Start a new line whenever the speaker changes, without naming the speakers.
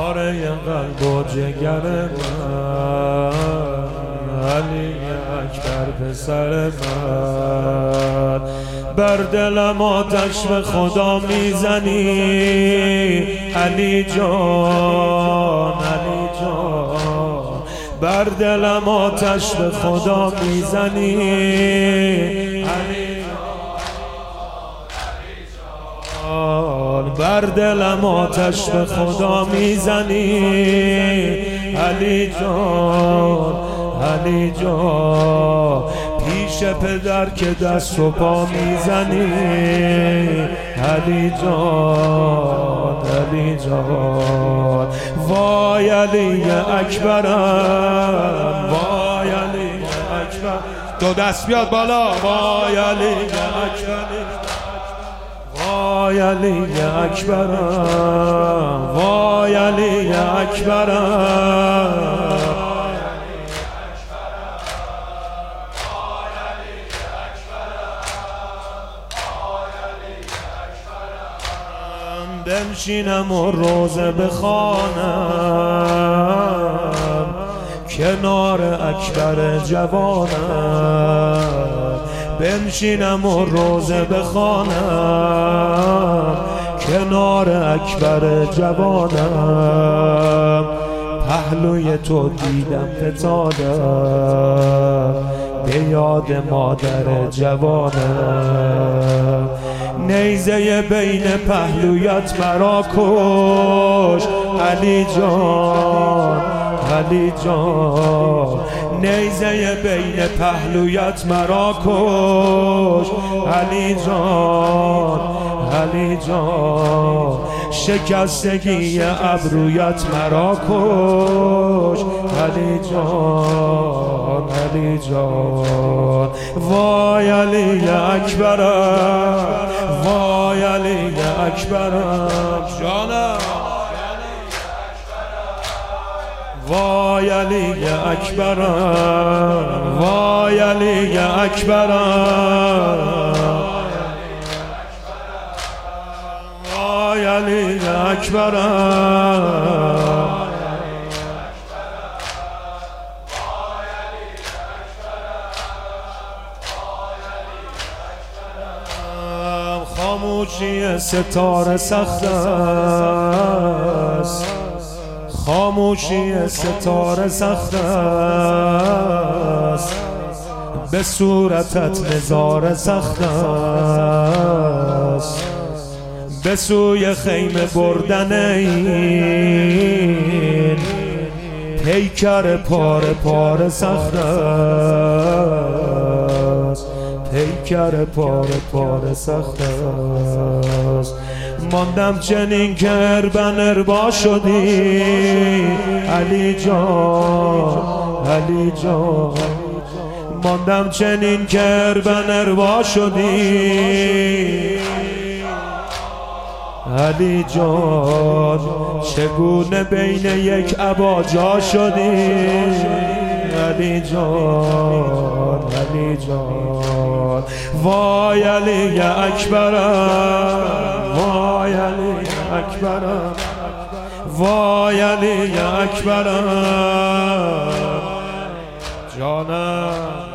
پاره قلب و جگر من، علی اکبر پسر من. بر دلم آتش به خدا میزنی علی جان، علی جان. بر دلم آتش به خدا میزنی علی جان. بر دلم آتش به خدا میزنی علی جان، علی جان. پیش پدر که دست و پا میزنی علی جان، علی جان. وای علی اکبرم، وای علی اکبر. دو دست بیاد بالا. وای علی اکبر، وای علی اکبرم، وای علی اکبرم. بنشینم و روزه بخوانم کنار اکبر جوانم. بنشینم و روزه بخوانم کنار اکبر جوانم. پهلوی تو دیدم فتادم به یاد مادر جوانم. نیزه بین پهلویت مرا کش علی جان، علی جان. نیزه بین پهلویت مرا کش علی جان، علی جان. شکستگی ابرویت مرا کش علی جان، علی جان. وای علی اکبرم، وای علی اکبرم جانم. وای علی اکبرم، وای علی اکبرم، وای علی اکبرم. خاموشی ستاره سخت است، خاموشی ستاره سخت است. به صورتت نظاره سخت است. به سوی خیمه بردن این پیکر پاره پاره سخت است. پیکر پاره پاره سخت است. ماندم چنین که اربن اربا شدی علی جان، علی جان. ماندم چنین که اربن اربا شدی علی جان. چگونه بین یک ابا جا شدی علی جان، علی جان. وای علی اکبرم، وای علی اکبرم، وای علی اکبرم جانم.